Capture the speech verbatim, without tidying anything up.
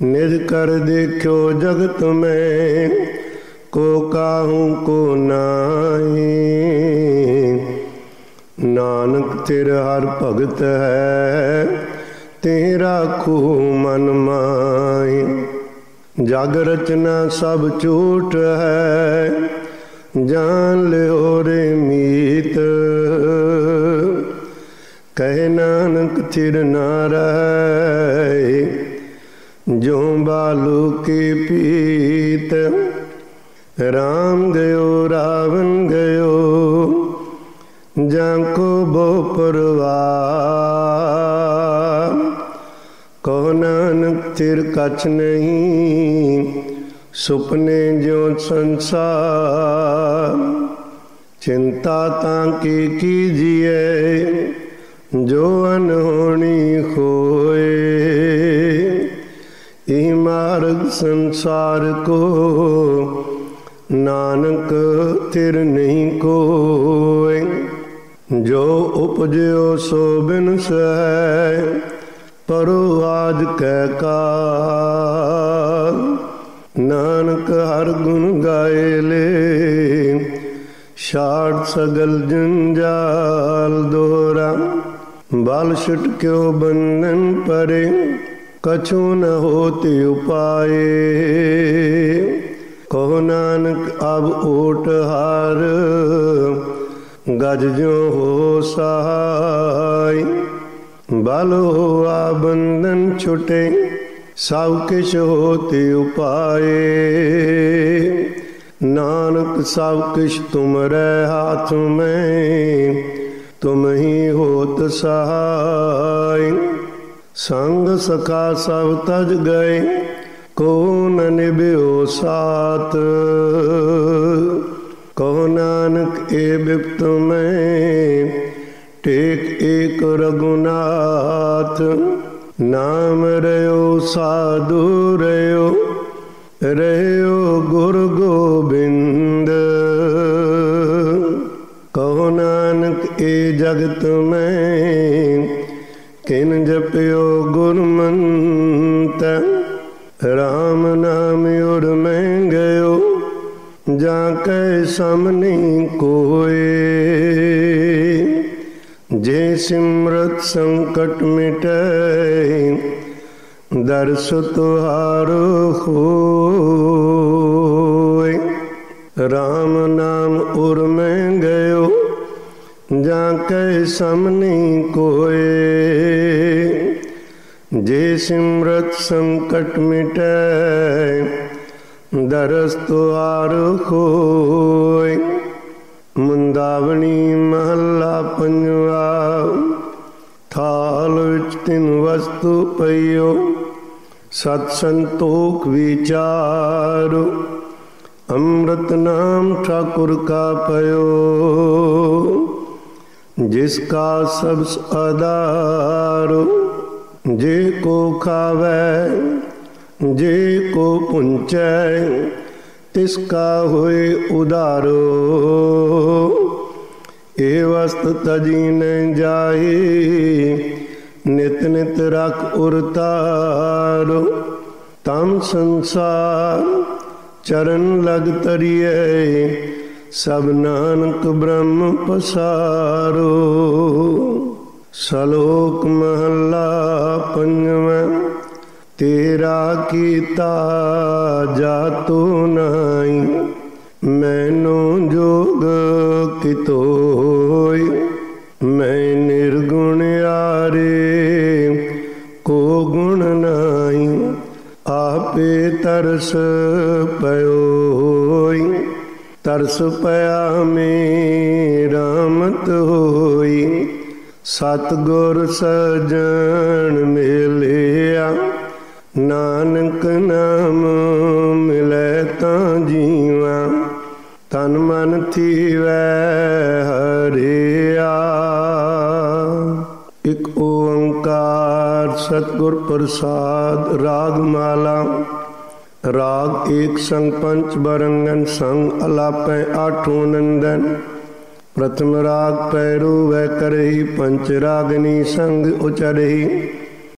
निज कर देखो जगत में, को काहू को नाई। नानक तेर हर भगत है, तेरा खू मन माई। जग रचना सब झूठ है, जान लियो रे मीत। कहे नानक थिर ना रहे, जो बालू के पीत। राम गयो रावण गयो, जाको बो परवार। कहो नानक थिर कछ नहीं, सुपने जो संसार। चिंता ताकि कीजिए, जो अनहोनी होए। ई मार्ग संसार को, नानक थिर नहीं कोय। जो उपजो सो बिनस है, परो आज कै काल। नानक हर गुण गाए ले, छाड़ सगल जंजाल दोहरा। बाल छुटक्यो बंधन परे, कछु न होते उपाय। कहो नानक अब ओट हार, गज जो हो सहाय। बल हुआ बंधन छुटे, सब किछ होते उपाय। नानक सब किछ तुमरे हाथ में, तुम ही होत सहाय। संग सखा सब तज गए, को न निभ्यो साथ। कहो नानक ए बिप्त में, टेक एक रघुनाथ। नाम रयो साधु रयो, रयो गुरु गोबिंद। कहो नानक ए जगत में, किन जप्यो गुरमंत। राम नाम उर में गयो, जाके समनी कोय। जे सिमरत संकट मिटे, दर्श तुहारो होय। राम नाम उर में गयो, जाके समनी कोय। जे सिमरत संकट मिटे, दरस तुहारो होय। मुंदावनी महला पंजवा, थाल विच तिन वस्तु पइयो। सत संतोख विचारो, अमृत नाम ठाकुर का पयो। जिसका सब आधारो, जे को खावे जे को पुंचै। तिसका होए उदारो, ए वस्त तजी न जाए। नित नित रख उरतारो, तम संसार चरण लग तरिए। सब नानक ब्रह्म पसारो। सलोक महला पंजवा, तेरा कीता जातो नाई। मैनो जोग कितोय, मैं निर्गुण यारे को गुण नाई। आपे तरस पयोय, तरस पया मेरा मत होई। सतगुर सजन मिलिया, नानक नाम मिले तां जीवा। तन मन थीवै हरिया। एक ओंकार सतगुर प्रसाद। राग माला। राग एक संग पंच बरंगन, संग अलापै आठों नंदन। प्रथम राग पैरू वै करही, पंच रागनी संग उचरही।